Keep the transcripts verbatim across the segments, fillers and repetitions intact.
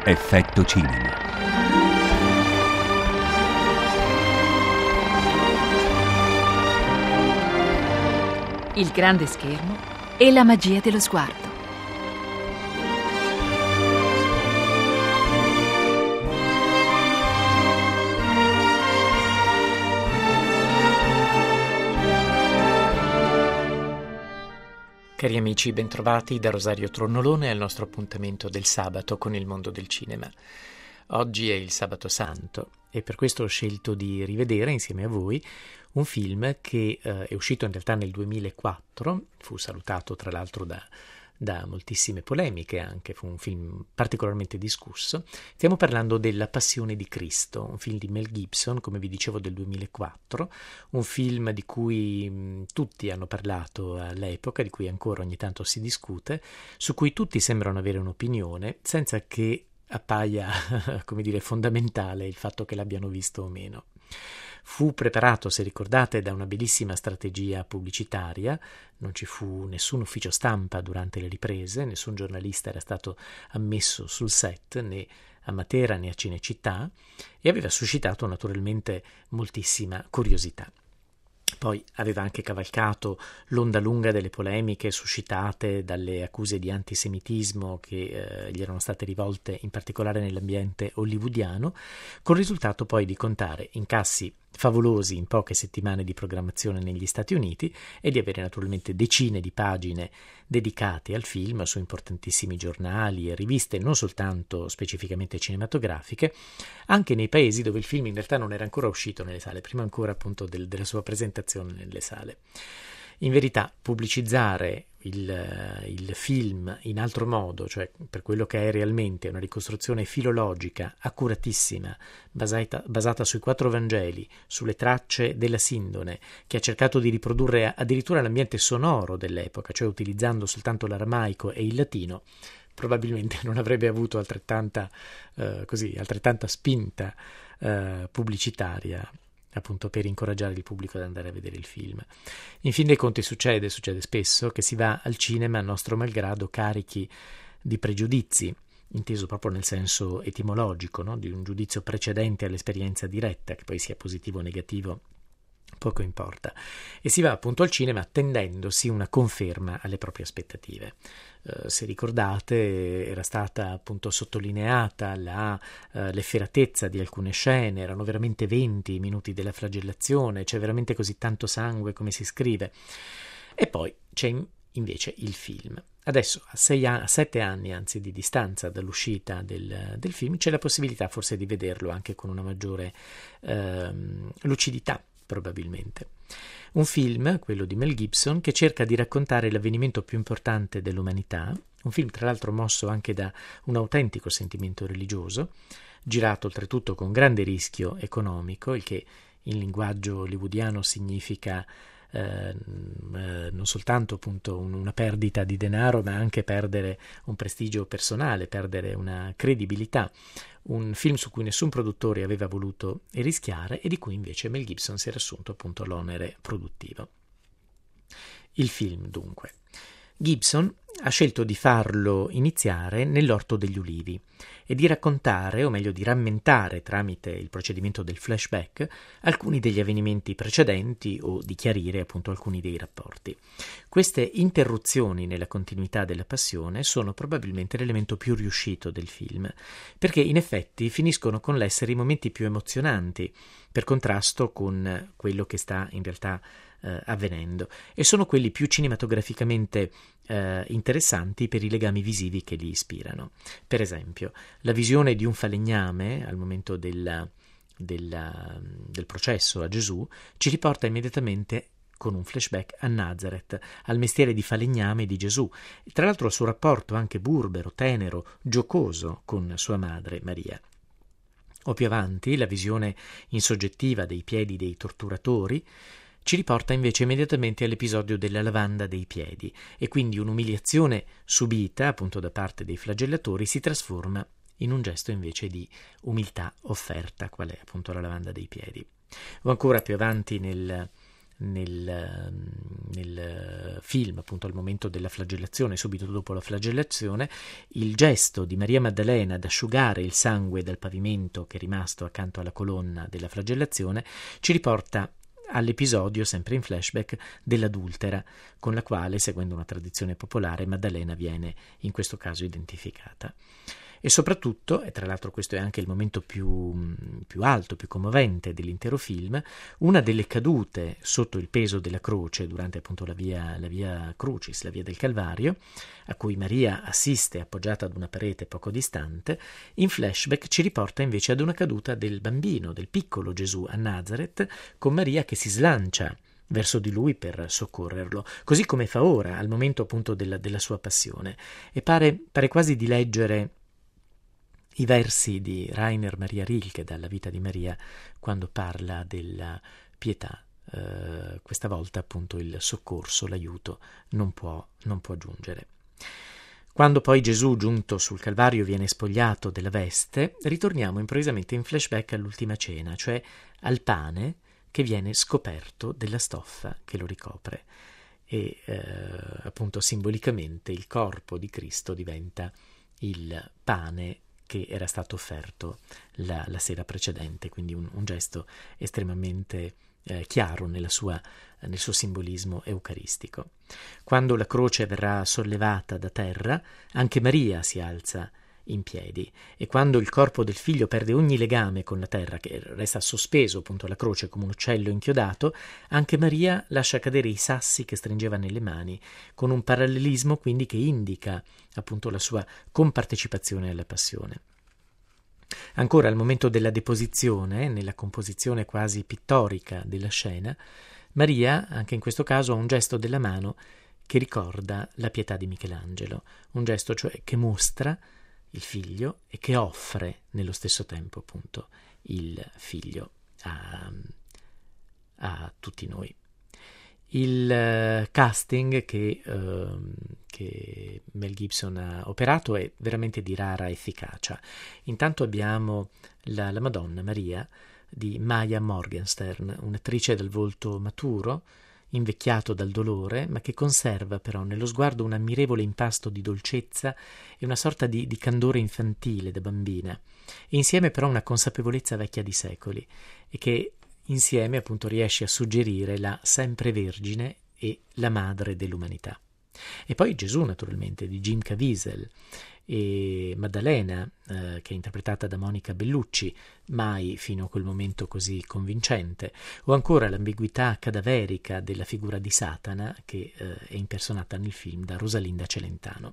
Effetto cinema. Il grande schermo e la magia dello sguardo. Cari amici, bentrovati da Rosario Tronnolone al nostro appuntamento del sabato con il mondo del cinema. Oggi è il Sabato Santo e per questo ho scelto di rivedere insieme a voi un film che eh, è uscito in realtà nel duemilaquattro, fu salutato tra l'altro da, da moltissime polemiche anche, fu un film particolarmente discusso. Stiamo parlando della Passione di Cristo, un film di Mel Gibson, come vi dicevo del duemilaquattro, un film di cui mh, tutti hanno parlato all'epoca, di cui ancora ogni tanto si discute, su cui tutti sembrano avere un'opinione, senza che appaia, come dire, fondamentale il fatto che l'abbiano visto o meno. Fu preparato, se ricordate, da una bellissima strategia pubblicitaria, non ci fu nessun ufficio stampa durante le riprese, nessun giornalista era stato ammesso sul set, né a Matera né a Cinecittà, e aveva suscitato naturalmente moltissima curiosità. Poi aveva anche cavalcato l'onda lunga delle polemiche suscitate dalle accuse di antisemitismo che eh, gli erano state rivolte in particolare nell'ambiente hollywoodiano, col risultato poi di contare incassi favolosi in poche settimane di programmazione negli Stati Uniti e di avere naturalmente decine di pagine dedicate al film su importantissimi giornali e riviste non soltanto specificamente cinematografiche, anche nei paesi dove il film in realtà non era ancora uscito nelle sale, prima ancora appunto del, della sua presentazione nelle sale. In verità, pubblicizzare il, il film in altro modo, cioè per quello che è realmente una ricostruzione filologica accuratissima, basata, basata sui quattro Vangeli, sulle tracce della Sindone, che ha cercato di riprodurre addirittura l'ambiente sonoro dell'epoca, cioè utilizzando soltanto l'aramaico e il latino, probabilmente non avrebbe avuto altrettanta, eh, così, altrettanta spinta eh, pubblicitaria, appunto per incoraggiare il pubblico ad andare a vedere il film. In fin dei conti succede, succede spesso, che si va al cinema a nostro malgrado carichi di pregiudizi, inteso proprio nel senso etimologico, no? Di un giudizio precedente all'esperienza diretta, che poi sia positivo o negativo poco importa, e si va appunto al cinema attendendosi una conferma alle proprie aspettative. Uh, se ricordate, era stata appunto sottolineata la, uh, l'efferatezza di alcune scene, erano veramente venti i minuti della flagellazione, c'è veramente così tanto sangue come si scrive. E poi c'è in, invece il film. Adesso, a, sei a, a sette anni anzi di distanza dall'uscita del, del film, c'è la possibilità forse di vederlo anche con una maggiore uh, lucidità, probabilmente. Un film, quello di Mel Gibson, che cerca di raccontare l'avvenimento più importante dell'umanità, un film tra l'altro mosso anche da un autentico sentimento religioso, girato oltretutto con grande rischio economico, il che in linguaggio hollywoodiano significa eh, non soltanto appunto una perdita di denaro, ma anche perdere un prestigio personale, perdere una credibilità. Un film su cui nessun produttore aveva voluto rischiare e di cui invece Mel Gibson si era assunto appunto l'onere produttivo. Il film, dunque. Gibson ha scelto di farlo iniziare nell'Orto degli Ulivi e di raccontare, o meglio di rammentare tramite il procedimento del flashback, alcuni degli avvenimenti precedenti o di chiarire appunto alcuni dei rapporti. Queste interruzioni nella continuità della passione sono probabilmente l'elemento più riuscito del film, perché in effetti finiscono con l'essere i momenti più emozionanti, per contrasto con quello che sta in realtà eh, avvenendo, e sono quelli più cinematograficamente eh, interessanti per i legami visivi che li ispirano. Per esempio, la visione di un falegname al momento della, della, del processo a Gesù ci riporta immediatamente con un flashback a Nazareth, al mestiere di falegname di Gesù, tra l'altro al suo rapporto anche burbero, tenero, giocoso con sua madre Maria. O più avanti, la visione insoggettiva dei piedi dei torturatori ci riporta invece immediatamente all'episodio della lavanda dei piedi, e quindi un'umiliazione subita appunto da parte dei flagellatori si trasforma in un gesto invece di umiltà offerta, qual è appunto la lavanda dei piedi. O ancora più avanti nel nel, nel film, appunto al momento della flagellazione, subito dopo la flagellazione, il gesto di Maria Maddalena ad asciugare il sangue dal pavimento che è rimasto accanto alla colonna della flagellazione ci riporta all'episodio, sempre in flashback, dell'adultera, con la quale, seguendo una tradizione popolare, Maddalena viene in questo caso identificata. E soprattutto, e tra l'altro questo è anche il momento più, più alto, più commovente dell'intero film, una delle cadute sotto il peso della croce durante appunto la via, la via Crucis, la via del Calvario, a cui Maria assiste appoggiata ad una parete poco distante, in flashback ci riporta invece ad una caduta del bambino, del piccolo Gesù a Nazareth, con Maria che si slancia verso di lui per soccorrerlo, così come fa ora, al momento appunto della, della sua passione. E pare, pare quasi di leggere i versi di Rainer Maria Rilke dalla vita di Maria quando parla della pietà. Eh, questa volta appunto il soccorso, l'aiuto non può, non può giungere. Quando poi Gesù, giunto sul Calvario, viene spogliato della veste, ritorniamo improvvisamente in flashback all'ultima cena, cioè al pane che viene scoperto della stoffa che lo ricopre. E eh, appunto simbolicamente il corpo di Cristo diventa il pane che era stato offerto la, la sera precedente, quindi un, un gesto estremamente eh, chiaro nella sua, nel suo simbolismo eucaristico. Quando la croce verrà sollevata da terra, anche Maria si alza in piedi, e quando il corpo del figlio perde ogni legame con la terra, che resta sospeso appunto alla croce come un uccello inchiodato, anche Maria lascia cadere i sassi che stringeva nelle mani, con un parallelismo quindi che indica appunto la sua compartecipazione alla passione. Ancora al momento della deposizione, nella composizione quasi pittorica della scena, Maria, anche in questo caso, ha un gesto della mano che ricorda la pietà di Michelangelo, un gesto cioè che mostra il figlio e che offre nello stesso tempo appunto il figlio a, a tutti noi. Il uh, casting che, uh, che Mel Gibson ha operato è veramente di rara efficacia. Intanto abbiamo la, la Madonna Maria di Maya Morgenstern, un'attrice dal volto maturo, invecchiato dal dolore, ma che conserva però nello sguardo un ammirevole impasto di dolcezza e una sorta di, di candore infantile da bambina, e insieme però una consapevolezza vecchia di secoli, e che insieme appunto riesce a suggerire la sempre vergine e la madre dell'umanità. E poi Gesù, naturalmente, di Jim Caviezel, e Maddalena, eh, che è interpretata da Monica Bellucci, mai fino a quel momento così convincente, o ancora l'ambiguità cadaverica della figura di Satana, che eh, è impersonata nel film da Rosalinda Celentano.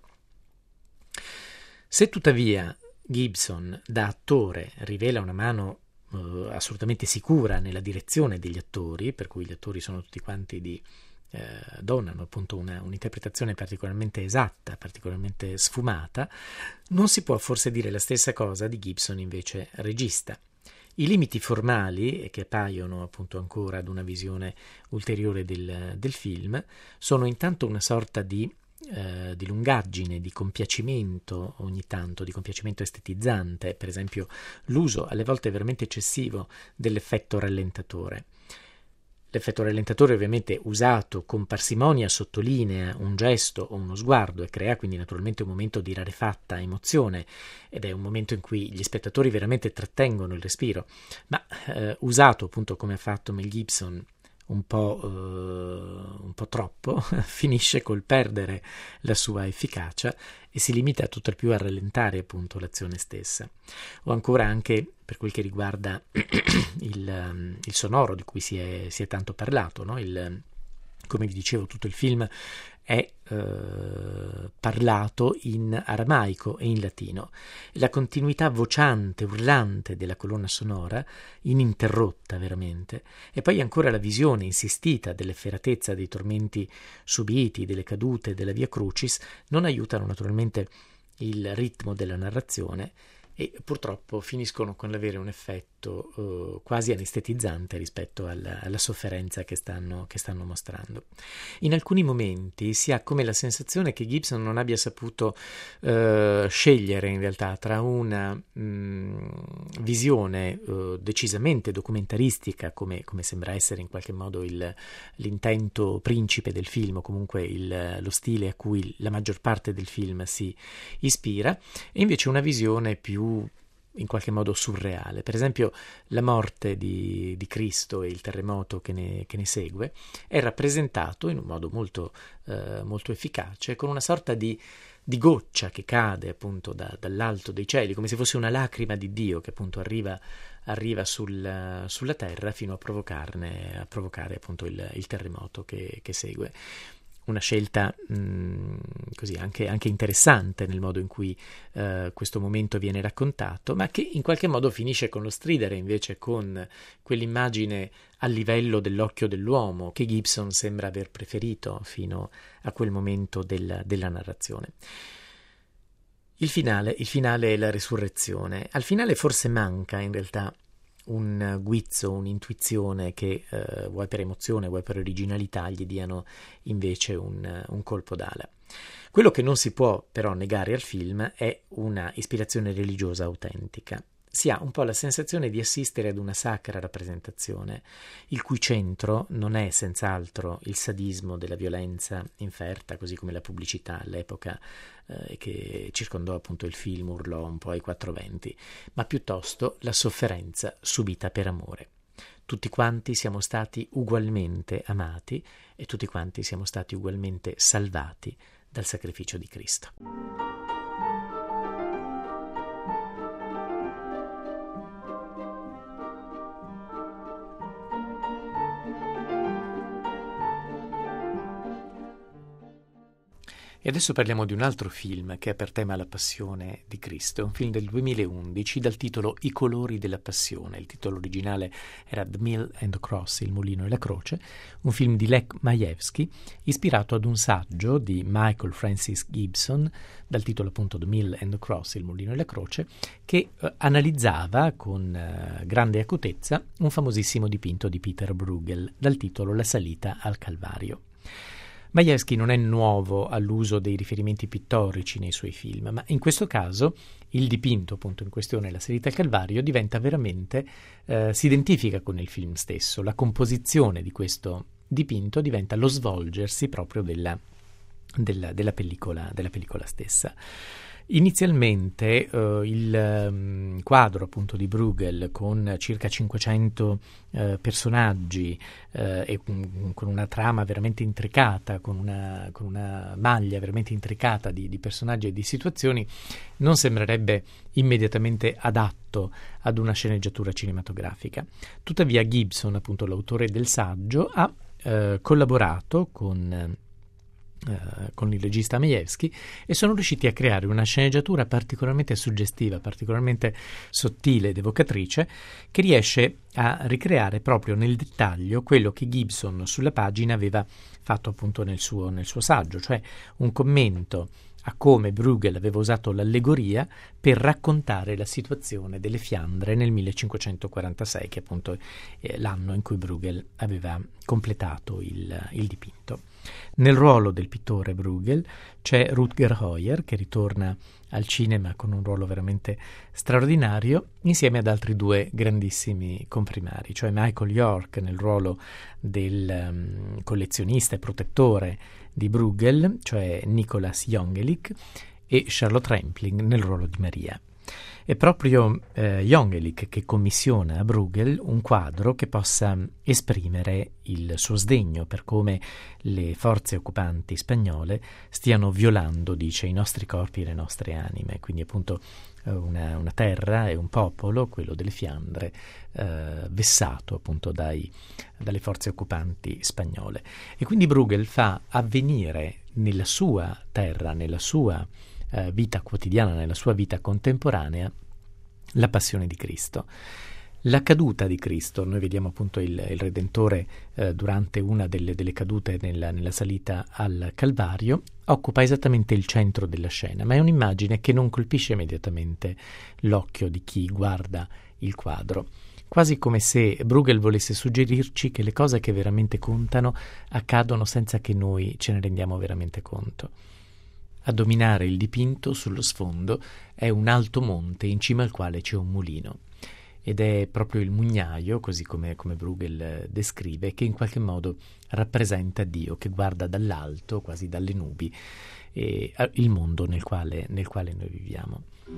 Se tuttavia Gibson, da attore, rivela una mano eh, assolutamente sicura nella direzione degli attori, per cui gli attori sono tutti quanti di Eh, donano appunto una, un'interpretazione particolarmente esatta, particolarmente sfumata, non si può forse dire la stessa cosa di Gibson invece regista. I limiti formali, che appaiono appunto ancora ad una visione ulteriore del, del film, sono intanto una sorta di, eh, di lungaggine, di compiacimento ogni tanto, di compiacimento estetizzante, per esempio l'uso alle volte veramente eccessivo dell'effetto rallentatore. L'effetto rallentatore, ovviamente usato con parsimonia, sottolinea un gesto o uno sguardo e crea quindi naturalmente un momento di rarefatta emozione, ed è un momento in cui gli spettatori veramente trattengono il respiro, ma eh, usato appunto come ha fatto Mel Gibson un po', eh, un po' troppo, finisce col perdere la sua efficacia e si limita tutt'al più a rallentare appunto l'azione stessa. O ancora anche per quel che riguarda il, il sonoro di cui si è, si è tanto parlato, no? Il, come vi dicevo, tutto il film è eh, parlato in aramaico e in latino. La continuità vociante, urlante della colonna sonora, ininterrotta veramente, e poi ancora la visione insistita dell'efferatezza dei tormenti subiti, delle cadute, della Via Crucis, non aiutano naturalmente il ritmo della narrazione e purtroppo finiscono con l'avere un effetto effetto uh, quasi anestetizzante rispetto alla, alla sofferenza che stanno, che stanno mostrando. In alcuni momenti si ha come la sensazione che Gibson non abbia saputo uh, scegliere in realtà tra una mh, visione uh, decisamente documentaristica, come, come sembra essere in qualche modo il, l'intento principe del film, o comunque il, lo stile a cui la maggior parte del film si ispira, e invece una visione più in qualche modo surreale. Per esempio, la morte di, di Cristo e il terremoto che ne, che ne segue è rappresentato in un modo molto, eh, molto efficace, con una sorta di, di goccia che cade appunto da, dall'alto dei cieli, come se fosse una lacrima di Dio che appunto arriva, arriva sul, sulla terra fino a provocarne, a provocare appunto il, il terremoto che, che segue. Una scelta mh, così anche, anche interessante nel modo in cui uh, questo momento viene raccontato, ma che in qualche modo finisce con lo stridere invece con quell'immagine a livello dell'occhio dell'uomo che Gibson sembra aver preferito fino a quel momento del, della narrazione. Il finale, il finale è la resurrezione. Al finale forse manca in realtà un guizzo, un'intuizione che eh, vuoi per emozione, vuoi per originalità gli diano invece un, un colpo d'ala. Quello che non si può però negare al film è una ispirazione religiosa autentica. Si ha un po' la sensazione di assistere ad una sacra rappresentazione, il cui centro non è senz'altro il sadismo della violenza inferta, così come la pubblicità all'epoca eh, che circondò appunto il film urlò un po' ai quattro venti, ma piuttosto la sofferenza subita per amore. Tutti quanti siamo stati ugualmente amati e tutti quanti siamo stati ugualmente salvati dal sacrificio di Cristo. E adesso parliamo di un altro film che ha per tema la passione di Cristo, è un film del duemilaundici dal titolo I colori della passione. Il titolo originale era The Mill and the Cross, Il mulino e la croce, un film di Lech Majewski ispirato ad un saggio di Michael Francis Gibson dal titolo appunto The Mill and the Cross, Il mulino e la croce, che eh, analizzava con eh, grande acutezza un famosissimo dipinto di Peter Bruegel dal titolo La salita al Calvario. Majewski non è nuovo all'uso dei riferimenti pittorici nei suoi film, ma in questo caso il dipinto appunto in questione, La salita al Calvario, diventa veramente, eh, si identifica con il film stesso. La composizione di questo dipinto diventa lo svolgersi proprio della, della, della, pellicola, della pellicola stessa. Inizialmente uh, il um, quadro appunto di Bruegel con circa cinquecento uh, personaggi uh, e um, con una trama veramente intricata, con una, con una maglia veramente intricata di, di personaggi e di situazioni, non sembrerebbe immediatamente adatto ad una sceneggiatura cinematografica. Tuttavia Gibson, appunto l'autore del saggio, ha uh, collaborato con Uh, con il regista Majewski e sono riusciti a creare una sceneggiatura particolarmente suggestiva, particolarmente sottile ed evocatrice, che riesce a ricreare proprio nel dettaglio quello che Gibson sulla pagina aveva fatto appunto nel suo, nel suo saggio, cioè un commento a come Bruegel aveva usato l'allegoria per raccontare la situazione delle Fiandre nel millecinquecentoquarantasei, che appunto è l'anno in cui Bruegel aveva completato il, il dipinto. Nel ruolo del pittore Bruegel c'è Rutger Hauer, che ritorna al cinema con un ruolo veramente straordinario, insieme ad altri due grandissimi comprimari, cioè Michael York nel ruolo del um, collezionista e protettore di Bruegel, cioè Nicolas Jongelik, e Charlotte Rampling nel ruolo di Maria. È proprio eh, Jongelik che commissiona a Bruegel un quadro che possa esprimere il suo sdegno per come le forze occupanti spagnole stiano violando, dice, i nostri corpi e le nostre anime. Quindi appunto una, una terra e un popolo, quello delle Fiandre, eh, vessato appunto dai, dalle forze occupanti spagnole. E quindi Bruegel fa avvenire nella sua terra, nella sua Uh, vita quotidiana, nella sua vita contemporanea, la passione di Cristo. La caduta di Cristo, noi vediamo appunto il, il Redentore uh, durante una delle, delle cadute nella, nella salita al Calvario, occupa esattamente il centro della scena, ma è un'immagine che non colpisce immediatamente l'occhio di chi guarda il quadro. quasi come se Bruegel volesse suggerirci che le cose che veramente contano accadono senza che noi ce ne rendiamo veramente conto. A dominare il dipinto sullo sfondo è un alto monte in cima al quale c'è un mulino, ed è proprio il mugnaio, così come, come Bruegel descrive, che in qualche modo rappresenta Dio che guarda dall'alto, quasi dalle nubi, e, eh, il mondo nel quale, nel quale noi viviamo.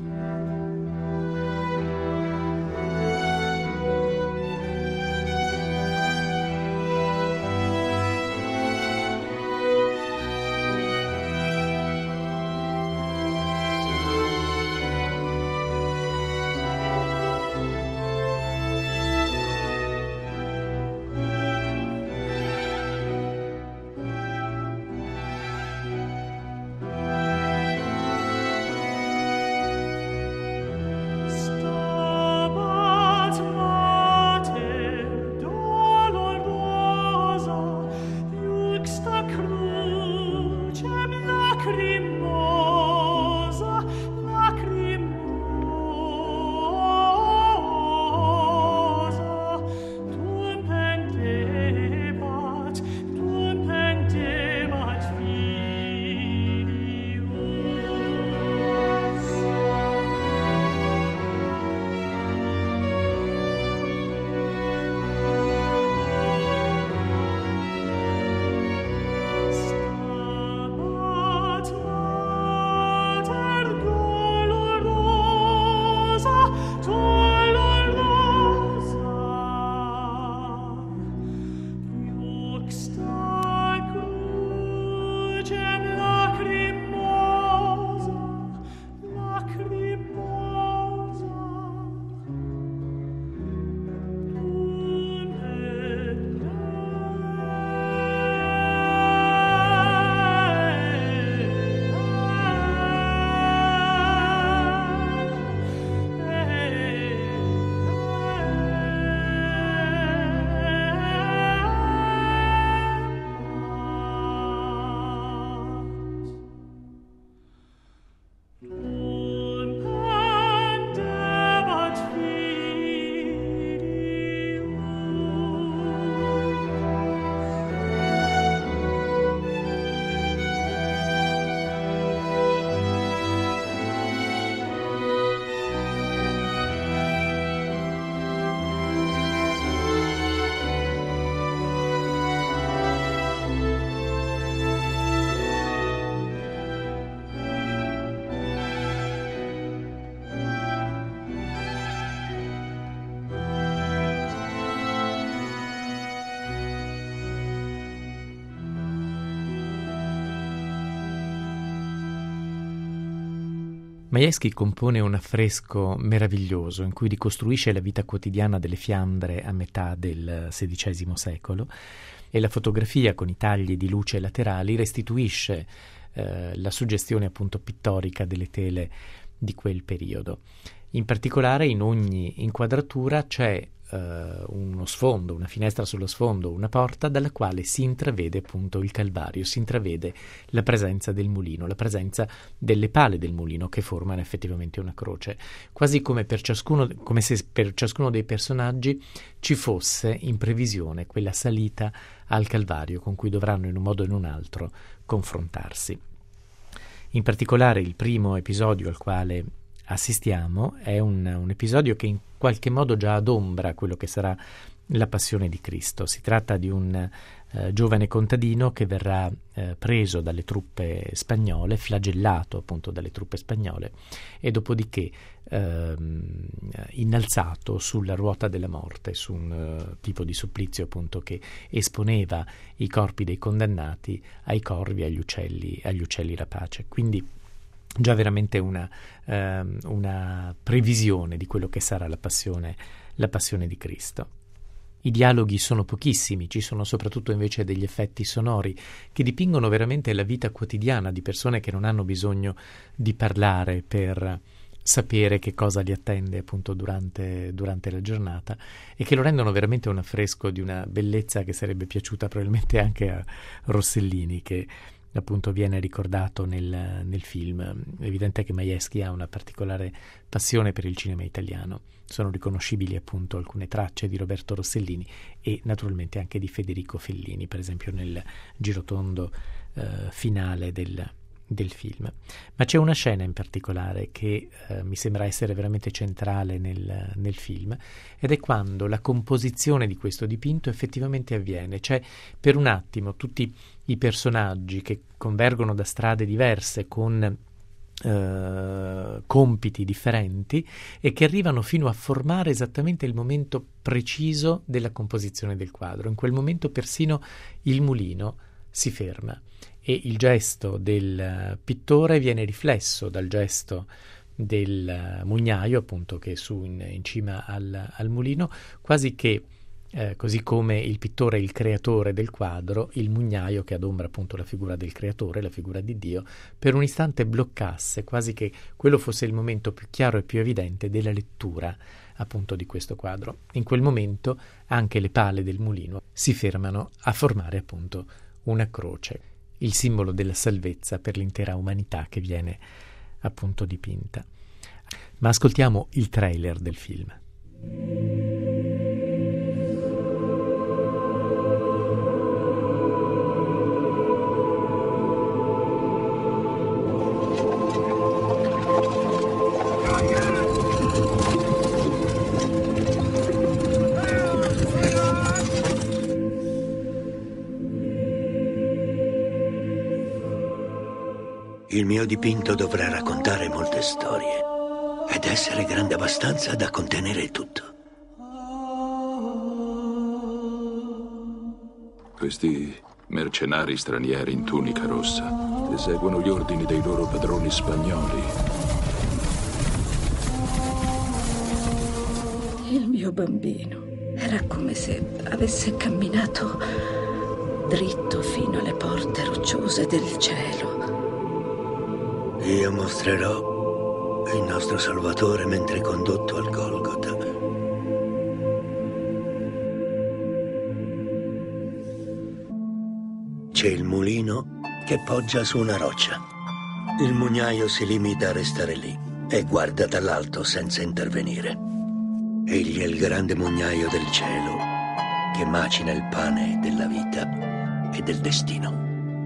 Majewski compone un affresco meraviglioso in cui ricostruisce la vita quotidiana delle Fiandre a metà del sedicesimo secolo, e la fotografia con i tagli di luce laterali restituisce eh, la suggestione appunto pittorica delle tele di quel periodo. In particolare in ogni inquadratura c'è Uh, uno sfondo, una finestra sullo sfondo, una porta dalla quale si intravede appunto il Calvario, si intravede la presenza del mulino, la presenza delle pale del mulino che formano effettivamente una croce, quasi come per ciascuno, come se per ciascuno dei personaggi ci fosse in previsione quella salita al Calvario con cui dovranno in un modo o in un altro confrontarsi. In particolare il primo episodio al quale assistiamo è un, un episodio che in qualche modo già adombra quello che sarà la passione di Cristo. Si tratta di un eh, giovane contadino che verrà eh, preso dalle truppe spagnole, flagellato appunto dalle truppe spagnole, e dopodiché eh, innalzato sulla ruota della morte, su un uh, tipo di supplizio appunto che esponeva i corpi dei condannati ai corvi, agli uccelli, agli uccelli rapace. Quindi già veramente una, uh, una previsione di quello che sarà la passione, la passione di Cristo. I dialoghi sono pochissimi, ci sono soprattutto invece degli effetti sonori che dipingono veramente la vita quotidiana di persone che non hanno bisogno di parlare per sapere che cosa li attende appunto durante, durante la giornata, e che lo rendono veramente un affresco di una bellezza che sarebbe piaciuta probabilmente anche a Rossellini, che appunto viene ricordato nel, nel film. È evidente che Majewski ha una particolare passione per il cinema italiano. Sono riconoscibili appunto alcune tracce di Roberto Rossellini e naturalmente anche di Federico Fellini, per esempio nel girotondo eh, finale del, del film. Ma c'è una scena in particolare che eh, mi sembra essere veramente centrale nel, nel film, ed è quando la composizione di questo dipinto effettivamente avviene. Cioè, per un attimo tutti i personaggi che convergono da strade diverse con Uh, compiti differenti e che arrivano fino a formare esattamente il momento preciso della composizione del quadro. In quel momento persino il mulino si ferma e il gesto del pittore viene riflesso dal gesto del mugnaio, appunto, che è su in, in cima al, al mulino, quasi che Eh, così come il pittore è il creatore del quadro, il mugnaio, che adombra appunto la figura del creatore, la figura di Dio, per un istante bloccasse, quasi che quello fosse il momento più chiaro e più evidente della lettura appunto di questo quadro. In quel momento anche le pale del mulino si fermano a formare appunto una croce, il simbolo della salvezza per l'intera umanità che viene appunto dipinta. Ma ascoltiamo il trailer del film. Il mio dipinto dovrà raccontare molte storie ed essere grande abbastanza da contenere tutto. Questi mercenari stranieri in tunica rossa eseguono gli ordini dei loro padroni spagnoli. Il mio bambino era come se avesse camminato dritto fino alle porte rocciose del cielo. Io mostrerò il nostro Salvatore mentre condotto al Golgota. C'è il mulino che poggia su una roccia. Il mugnaio si limita a restare lì e guarda dall'alto senza intervenire. Egli è il grande mugnaio del cielo che macina il pane della vita e del destino.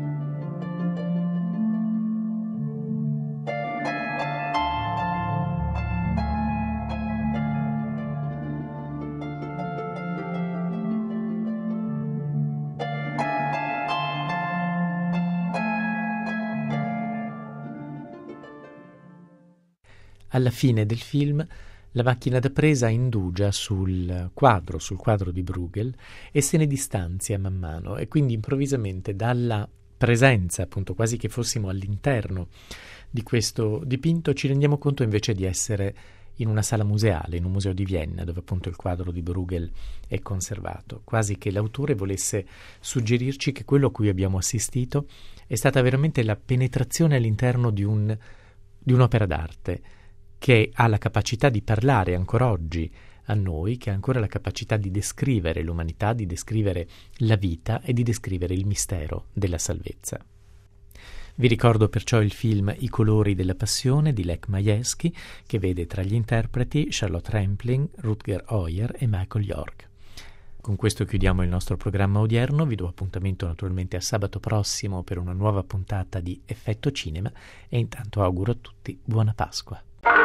Alla fine del film la macchina da presa indugia sul quadro, sul quadro di Bruegel, e se ne distanzia man mano, e quindi improvvisamente dalla presenza, appunto, quasi che fossimo all'interno di questo dipinto, ci rendiamo conto invece di essere in una sala museale, in un museo di Vienna, dove appunto il quadro di Bruegel è conservato, quasi che l'autore volesse suggerirci che quello a cui abbiamo assistito è stata veramente la penetrazione all'interno di un, di un'opera d'arte che ha la capacità di parlare ancora oggi a noi, che ha ancora la capacità di descrivere l'umanità, di descrivere la vita e di descrivere il mistero della salvezza. Vi ricordo perciò il film I colori della passione di Lech Majewski, che vede tra gli interpreti Charlotte Rampling, Rutger Heuer e Michael York. Con questo chiudiamo il nostro programma odierno. Vi do appuntamento naturalmente a sabato prossimo per una nuova puntata di Effetto Cinema e intanto auguro a tutti buona Pasqua.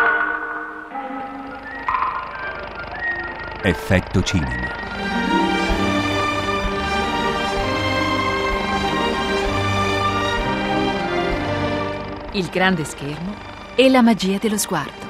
Effetto Cinema. Il grande schermo e la magia dello sguardo.